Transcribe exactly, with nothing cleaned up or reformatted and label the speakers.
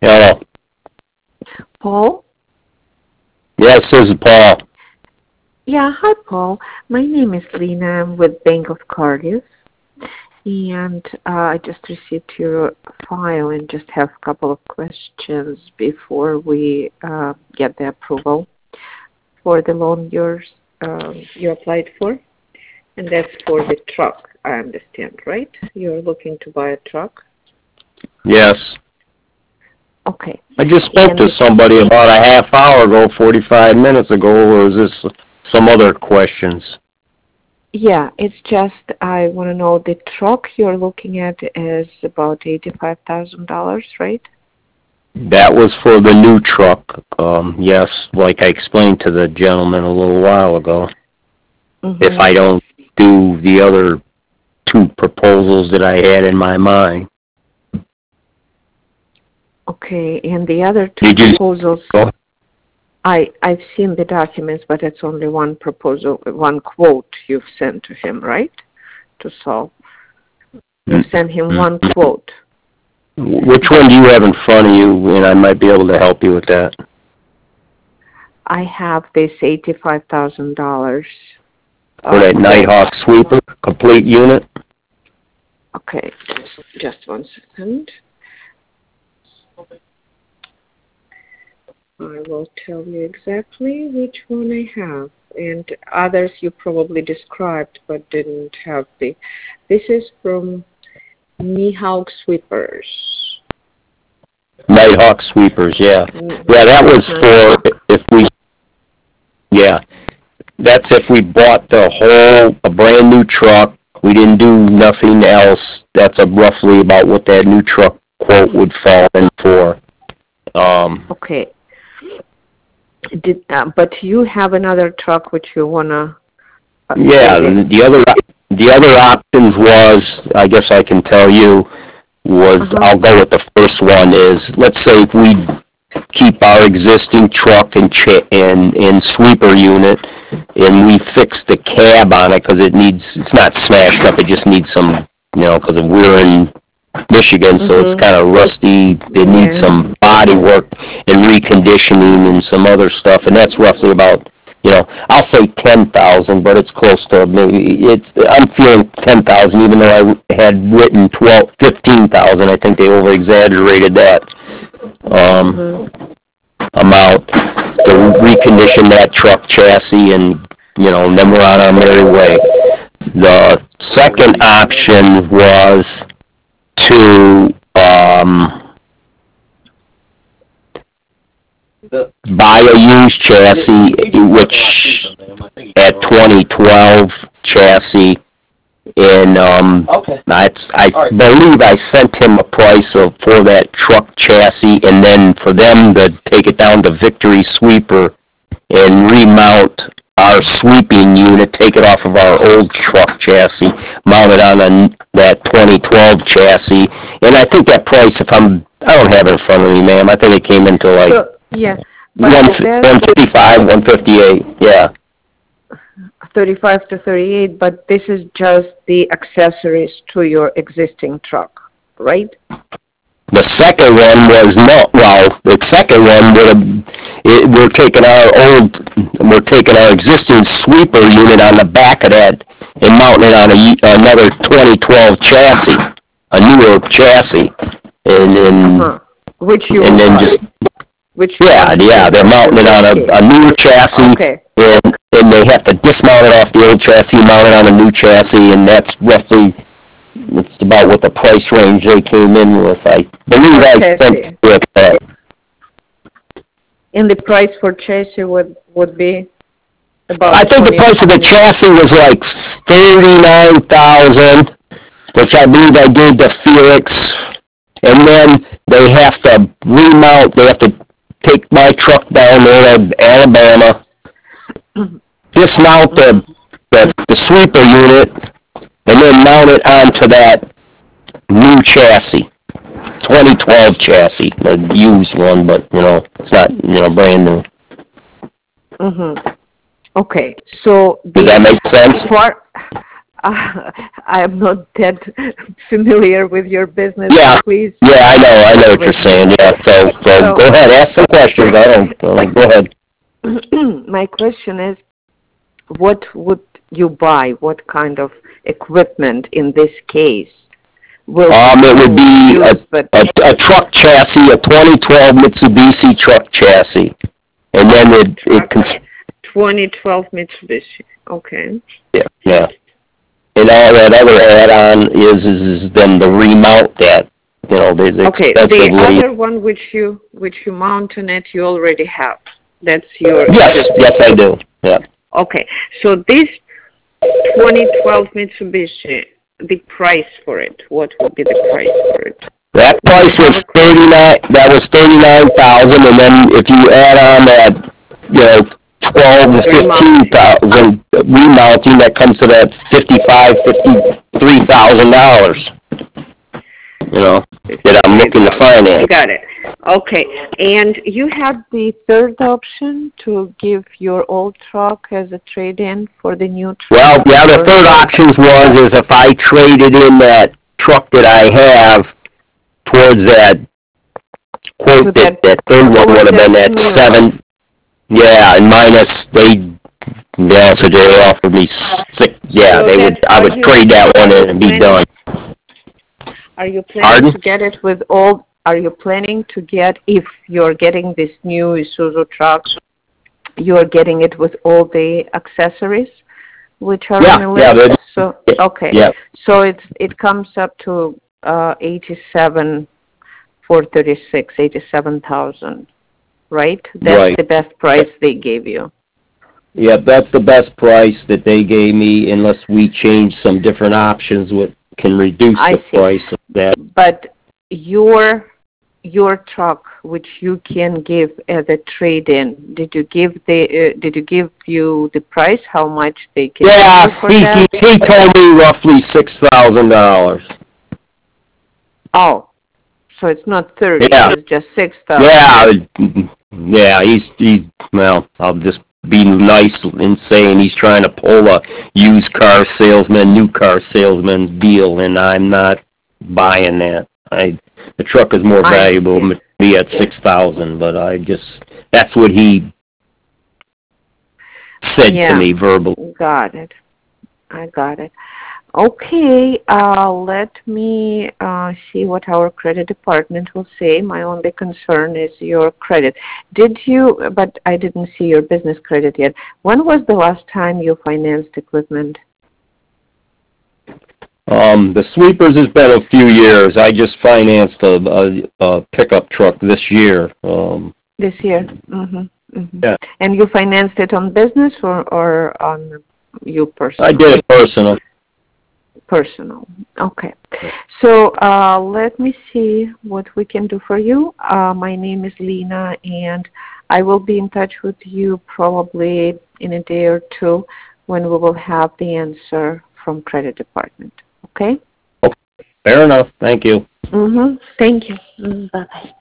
Speaker 1: Hello.
Speaker 2: Paul?
Speaker 1: Yes, this is Paul.
Speaker 2: Yeah, hi, Paul. My name is Lena. I'm with Bank of Cardiff. And uh, I just received your file and just have a couple of questions before we uh, get the approval for the loan yours um, you applied for. And that's for the truck, I understand, right? You're looking to buy a truck?
Speaker 1: Yes.
Speaker 2: Okay.
Speaker 1: I just spoke
Speaker 2: And
Speaker 1: to
Speaker 2: the-
Speaker 1: somebody about a half hour ago, forty-five minutes ago, or is this some other questions?
Speaker 2: Yeah, it's just I want to know the truck you're looking at is about eighty-five thousand dollars, right?
Speaker 1: That was for the new truck. Um, yes, like I explained to the gentleman a little while ago.
Speaker 2: Mm-hmm.
Speaker 1: If I don't do the other two proposals that I had in my mind.
Speaker 2: Okay, and the other two
Speaker 1: Did you?
Speaker 2: proposals,
Speaker 1: Go.
Speaker 2: I, I've seen the documents, but it's only one proposal, one quote you've sent to him, right? To Saul. You sent him one quote.
Speaker 1: Which one do you have in front of you, and I might be able to help you with that?
Speaker 2: I have this eighty-five thousand dollars.
Speaker 1: For that Nighthawk sweeper, complete unit?
Speaker 2: Okay, just, just one second. I will tell you exactly which one I have. And others you probably described but didn't have the. This is from Nighthawk Sweepers.
Speaker 1: Nighthawk sweepers, yeah. Yeah, that was for if we, yeah. That's if we bought the whole, a brand new truck. We didn't do nothing else. That's a roughly about what that new truck quote would fall in for. Um,
Speaker 2: Okay. Did uh, but you have another truck which you wanna? Uh,
Speaker 1: yeah, the other the other options was, I guess I can tell you, was
Speaker 2: uh-huh.
Speaker 1: I'll go with the first one is, let's say if we keep our existing truck and cha- and, and sweeper unit, and we fix the cab on it because it needs, it's not smashed up, it just needs some, you know, because we're in Michigan, so
Speaker 2: Mm-hmm.
Speaker 1: it's kind of rusty. It
Speaker 2: Yeah.
Speaker 1: needs some body work and reconditioning and some other stuff, and that's roughly about, you know, I'll say ten thousand, but it's close to maybe, it's, I'm feeling ten thousand, even though I had written twelve, fifteen thousand. I think they over exaggerated that um,
Speaker 2: Mm-hmm.
Speaker 1: amount to recondition that truck chassis, and, you know, and then we're on our merry way. The second option was to um, buy a used chassis, which at twenty twelve chassis, and um, that's, I believe I sent him a price of for that truck chassis, and then for them to take it down to Victory Sweeper and remount our sweeping unit, take it off of our old truck chassis, mount it on a, that twenty twelve chassis, and I think that price, if I'm, I don't have it in front of me, ma'am, I think it came into like
Speaker 2: So yeah,
Speaker 1: one one fifty-five, one fifty-eight, yeah.
Speaker 2: thirty-five to thirty-eight, but this is just the accessories to your existing truck, right?
Speaker 1: The second one was no, well, the second one would have, it, we're taking our old, we're taking our existing sweeper unit on the back of that and mounting it on a, another twenty twelve chassis, a newer chassis, and and,
Speaker 2: Uh-huh. Which you
Speaker 1: and
Speaker 2: will
Speaker 1: then
Speaker 2: buy.
Speaker 1: just,
Speaker 2: Which you
Speaker 1: yeah,
Speaker 2: want to
Speaker 1: yeah, they're
Speaker 2: purchase in
Speaker 1: mounting it on
Speaker 2: this
Speaker 1: a,
Speaker 2: case.
Speaker 1: a newer chassis,
Speaker 2: Okay.
Speaker 1: and, and they have to dismount it off the old chassis, mount it on a new chassis, and that's roughly, it's about what the price range they came in with. I believe I sent it that.
Speaker 2: And the price for chassis would, would be about
Speaker 1: I think the price of the chassis was like thirty-nine thousand, which I believe I gave to Felix. And then they have to remount, they have to take my truck down there to Alabama, dismount the, the, the sweeper unit, and then mount it onto that new chassis. twenty twelve chassis, a used one, but, you know, it's not, you know, brand new.
Speaker 2: Mm-hmm. Okay, so the
Speaker 1: Does that make sense?
Speaker 2: part, uh, I'm not that familiar with your business.
Speaker 1: Yeah,
Speaker 2: Please.
Speaker 1: yeah, I know, I know what you're saying, yeah, so, so
Speaker 2: So-
Speaker 1: go ahead, ask some questions, I don't, uh, go ahead.
Speaker 2: My question is, what would you buy? What kind of equipment in this case? Will
Speaker 1: Um, it would be a,
Speaker 2: use, but
Speaker 1: a, a truck chassis, a twenty twelve Mitsubishi truck chassis, and then it, it can,
Speaker 2: twenty twelve Mitsubishi. Okay.
Speaker 1: yeah, yeah. And all that other add-on is, is, is then the remount that, you know, there's
Speaker 2: Okay. The
Speaker 1: expensively.
Speaker 2: other one which you which you mount on it, you already have. That's your.
Speaker 1: Yes, yes, I do, yeah.
Speaker 2: Okay. So this twenty twelve Mitsubishi, the price for it, what would be the price for it?
Speaker 1: That price was thirty-nine, that was thirty-nine thousand, and then if you add on that, you know, twelve to fifteen thousand remounting, that comes to that fifty-five, fifty-three thousand dollars. You know, that I'm looking to finance.
Speaker 2: Got it. Okay. And you have the third option to give your old truck as a trade-in for the new truck?
Speaker 1: Well, yeah, the third option was is if I traded in that truck that I have towards that quote,
Speaker 2: To
Speaker 1: that,
Speaker 2: that-
Speaker 1: that third one would have been that
Speaker 2: that
Speaker 1: seven, yeah, and minus, they, yeah, so they offered me six, yeah,
Speaker 2: So
Speaker 1: they would,
Speaker 2: that-
Speaker 1: I
Speaker 2: are
Speaker 1: would
Speaker 2: you-
Speaker 1: trade that one in and be done.
Speaker 2: Are you planning
Speaker 1: Pardon?
Speaker 2: to get it with all, are you planning to get, if you're getting this new Isuzu truck, you're getting it with all the accessories which are
Speaker 1: Yeah,
Speaker 2: on the
Speaker 1: yeah,
Speaker 2: list?
Speaker 1: they-
Speaker 2: So, okay.
Speaker 1: Yeah,
Speaker 2: So it's, it comes up to uh, eighty-seven four thirty-six, eighty-seven thousand, right? That's
Speaker 1: Right.
Speaker 2: the best price they gave you.
Speaker 1: yeah, that's the best price that they gave me unless we change some different options which can reduce
Speaker 2: I
Speaker 1: the
Speaker 2: see.
Speaker 1: price of that.
Speaker 2: But your your truck, which you can give as a trade-in, did you give the uh, did you give you the price? How much they can
Speaker 1: Yeah,
Speaker 2: give you for
Speaker 1: he,
Speaker 2: that?
Speaker 1: he, he told me roughly six thousand dollars.
Speaker 2: Oh, so it's not thirty.
Speaker 1: Yeah.
Speaker 2: It's just six thousand.
Speaker 1: Yeah, yeah, he's, he's, well, I'll just be nice in saying he's trying to pull a used car salesman, new car salesman deal, and I'm not buying that. I, the truck is more
Speaker 2: I
Speaker 1: valuable
Speaker 2: see.
Speaker 1: to me at six thousand, but I just, that's what he said
Speaker 2: Yeah.
Speaker 1: to me verbally.
Speaker 2: Got it. I got it. Okay, uh, let me uh, see what our credit department will say. My only concern is your credit. Did you, but I didn't see your business credit yet. When was the last time you financed equipment?
Speaker 1: Um, the sweepers has been a few years. I just financed a, a, a pickup truck this year. Um,
Speaker 2: This year? Mm-hmm. Mm-hmm.
Speaker 1: Yeah.
Speaker 2: And you financed it on business or, or on you personal?
Speaker 1: I did it personal.
Speaker 2: Personal. Okay. So uh, let me see what we can do for you. Uh, my name is Lena, and I will be in touch with you probably in a day or two when we will have the answer from credit department. Okay?
Speaker 1: Fair enough. Thank you.
Speaker 2: Mm-hmm. Thank you. Mm, bye-bye.